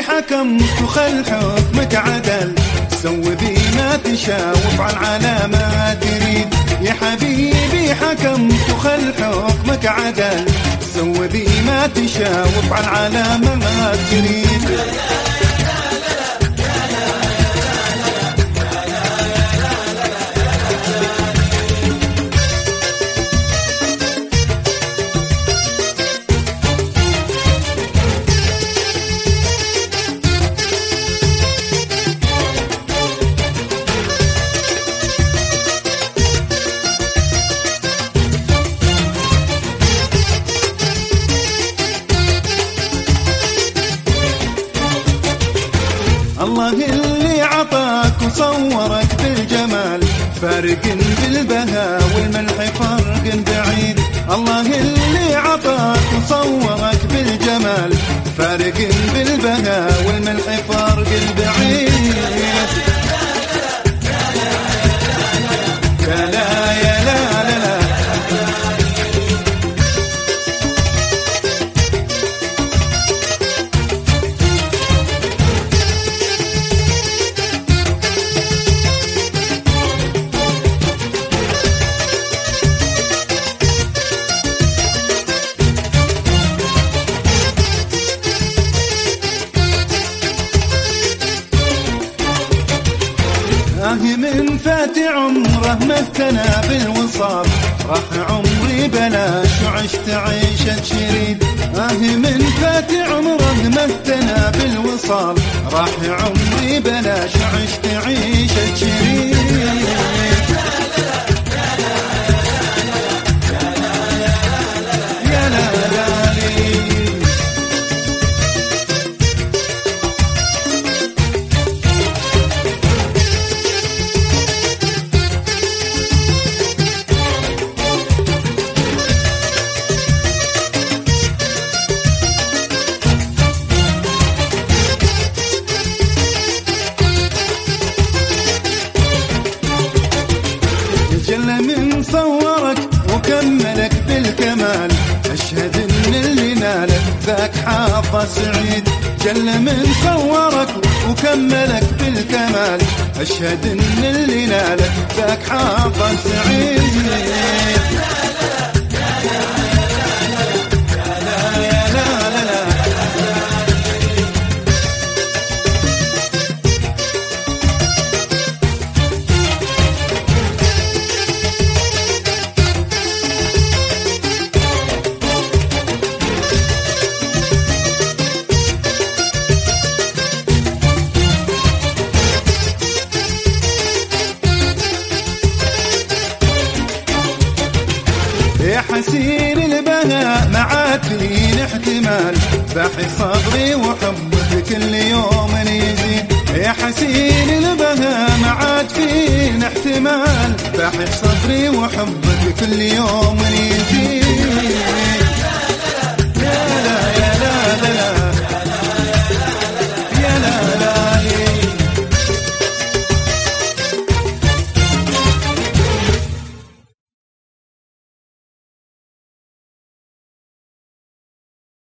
حكمت وخل حكمك عدل، سوي بي ما تشاء وافعل على ما تريد. يا حبيبي حكمت وخل حكمك عدل، سوي بي ما تشاء وافعل على ما تريد. الله اللي عطاك وصورك بالجمال، فارق بالبهاء والملح فرق بعيد. الله اللي عطاك وصورك بالجمال، فارق بالبهاء والملح فرق بعيد. لا لا يا لا لا لا من فات عمره ما اهتنى بالوصال، راح عمري بلاش وعشت عيشة شريد. من فات عمره ما اهتنى بالوصال، راح عمري بلاش وعشت عيشة شريد. يا لا لا لي جل من صورك وكملك بالكمال، أشهد إن اللي نالك ذاك حظ سعيد. جل من صورك وكملك بالكمال، أشهد إن اللي نالك ذاك حظ سعيد. يا حسين البهاء ما عاد فين احتمال، باحي صبري وحبك كل يوم يزيد. يا حسين البهاء ما عاد فين احتمال، باحي صبري وحبك كل يوم يزيد.